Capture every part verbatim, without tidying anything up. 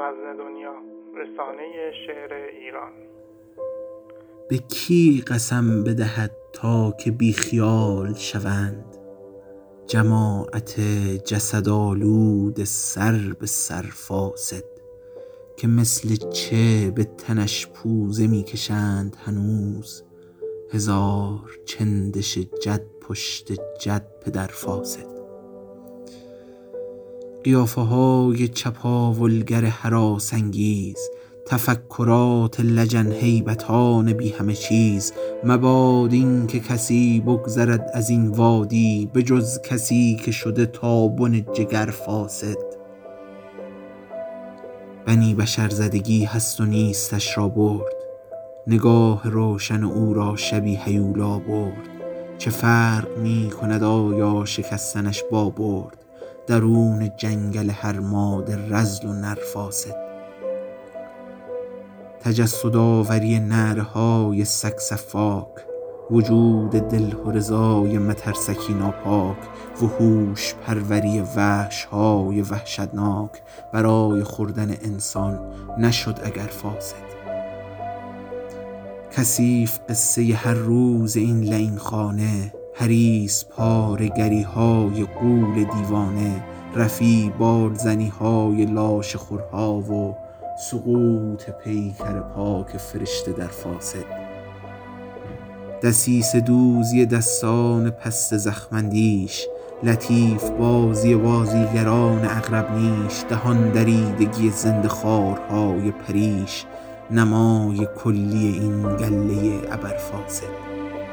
وزن دنیا، رسانه شعر ایران. به کی قسم بدهد تا که بی خیال شوند، جماعت جسدآلود سر به سر فاسد، که مثل چه به تنش پوزه می کشند هنوز، هزار چندش جد پشت جد پدر فاسد. قیافه های چپاولگر هراس انگیز، تفکرات لجن هیبتان بی همه چیز، مباد این که کسی بگذرد از این وادی، به جز کسی که شده تا بن جگر فاسد. بنی بشر زدگی هست و نیستش را برد، نگاه روشن او را شبی هیولا برد. چه فرق می کند آیا شکستنش با برد، درون جنگل هر ماده رذل و نر فاسد. تجسد آوری نعره های سگ سفاک، وجود دل رضای مترسکی ناپاک، وحوش پروری وحش های وحشتناک، برای خوردن انسان نشد اگر فاسد. کثیف قصه هر روز این لعین خانه، حریص پارگری های غول دیوانه، رفیع بارزنی های لاشه خورها و سقوط پیکر پاک فرشته در فاسد. دسیسه دوزی دستان پست زخمندیش، لطیف بازی بازیگران عقرب نیش، دهان دریدگی زنده خارهای پریش، نمای کلی این گله ابر فاسد.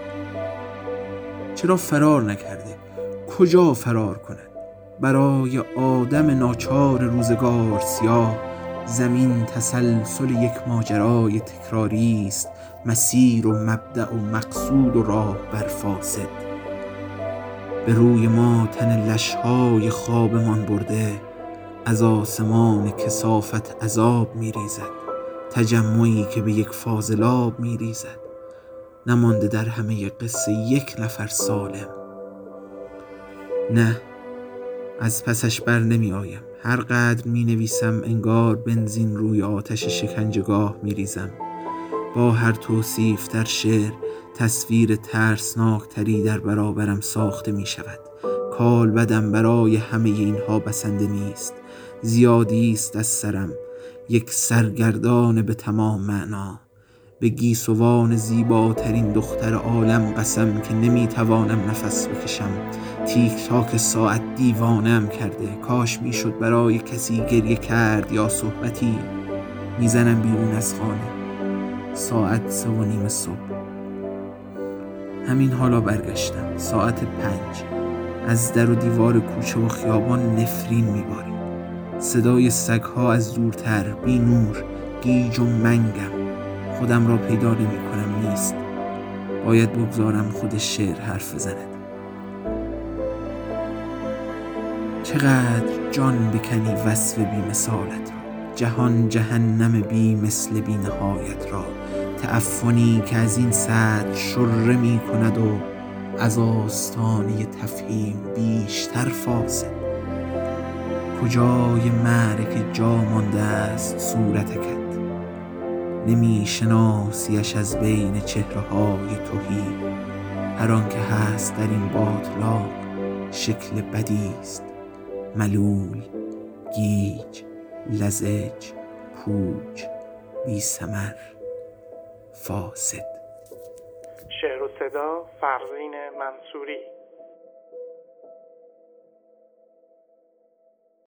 چرا فرار نکرده؟ کجا فرار کند؟ برای آدم ناچار روزگار سیاه، زمین تسلسل یک ماجرای تکراری است، مسیر و مبدأ و مقصود و راه بر فاسد. به روی ما تن لشهای خوابمان برده، از آسمان کثافت عذاب می ریزد، تجمعی که به یک فاضلاب می ریزد. نمانده در همه قصه یک نفر سالم. نه، از پسش بر نمی آیم. هر قدر می نویسم انگار بنزین روی آتش شکنجهگاه می ریزم. با هر توصیف در شعر تصویر ترسناکتری در برابرم ساخته می شود. کال بدم برای همه اینها بسنده نیست. زیادی است از سرم یک سرگردان به تمام معنا. به گیسوان زیباترین دختر عالم قسم که نمیتوانم نفس بکشم. تیک تاک ساعت دیوانم کرده. کاش میشد برای کسی گریه کرد یا صحبتی. میزنم بیرون از خانه. ساعت سه و نیم صبح. همین حالا برگشتم. ساعت پنج. از در و دیوار کوچه و خیابان نفرین میبارید. صدای سگها از دورتر، بی نور، گیج و منگم. خودم را پیدا نمی کنم. نیست. باید بگذارم خود شعر حرف بزند. چقدر جان بکنی وصف بی مثالت را، جهان جهنم بی مثل بی نهایت را، تعفنی که از این سطح شره می کند و از آستانه تفهیم بیشتر فاسد. کجای معرکه جا مانده است صورتکت، نمی شناسیش از بین چهره های تهی. هر آن که هست در این باطلاق شکل بدی است، ملول، گیج، لزج، پوچ، بی ثمر، فاسد. شعر و صدا فرزین منصوری.